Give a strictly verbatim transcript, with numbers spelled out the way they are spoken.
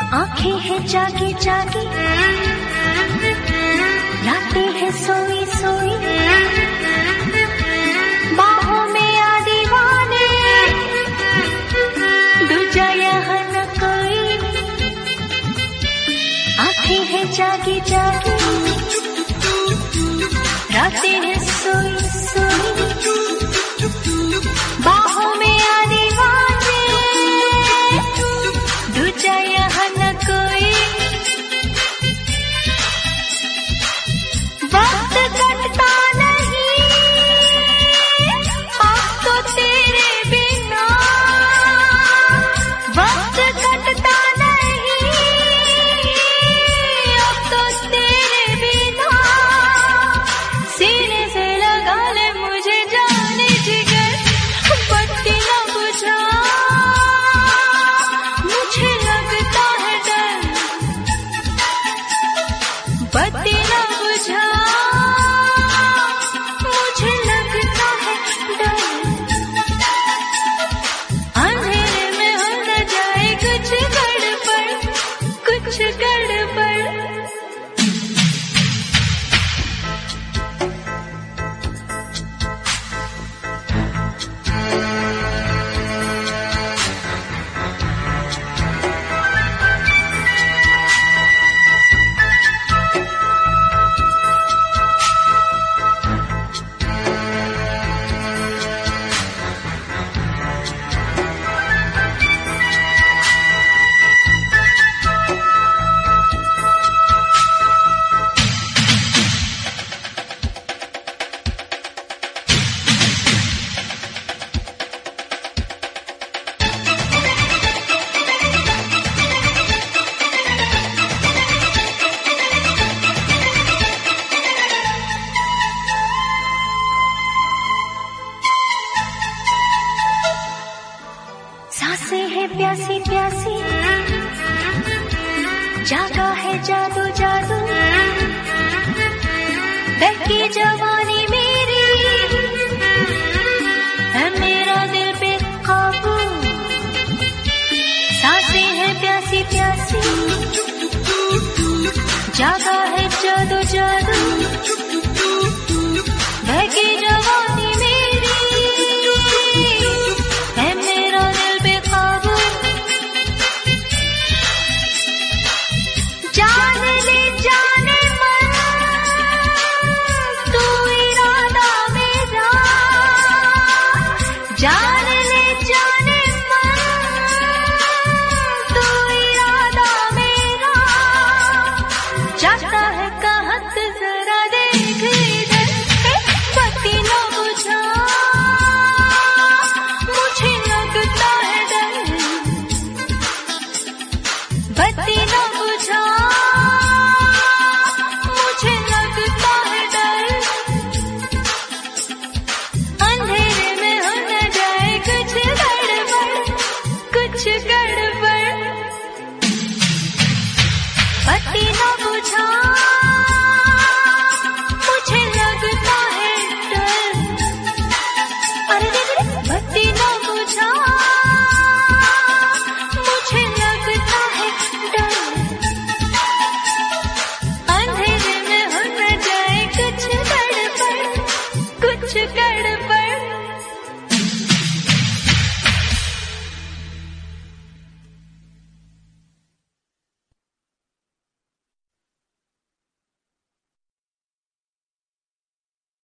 आंखें हैं जागी जागी, रातें हैं सोई सोई, बाहों में आ दीवाने, दूजा यहाँ न कोई। आंखें हैं जागी जागी, रातें हैं सोई सोई, बाहों में आ दीवाने, दूजा यहाँ न कोई। वक्त कटता नहीं अब तो तेरे बिना, वक्त कटता नहीं अब तो तेरे बिना। सीने से लगा ले मुझे जाने जिगर, बत्ती न बुझा मुझे लगता है डर, बत्ती न बुझा मुझे लगता है डर। अंधेरे में हो न जाए कुछ गड़बड़, कुछ गड़बड़। सांसें है प्यासी प्यासी, जागा है जादू जादू, बहकी जवानी मेरी है मेरा दिल पे काबू। सांसें है प्यासी प्यासी, जागा है जादू जादू, बहकी जवानी मेरी है मेरा दिल पे काबू। जाने ले जाने मन तू इरादा मेरा, जाने ले जाने मन तू इरादा मेरा। जाता है कहाँ तू जरा देख इधर, बत्ती न बुझा मुझे लगता है डर, बत्ती न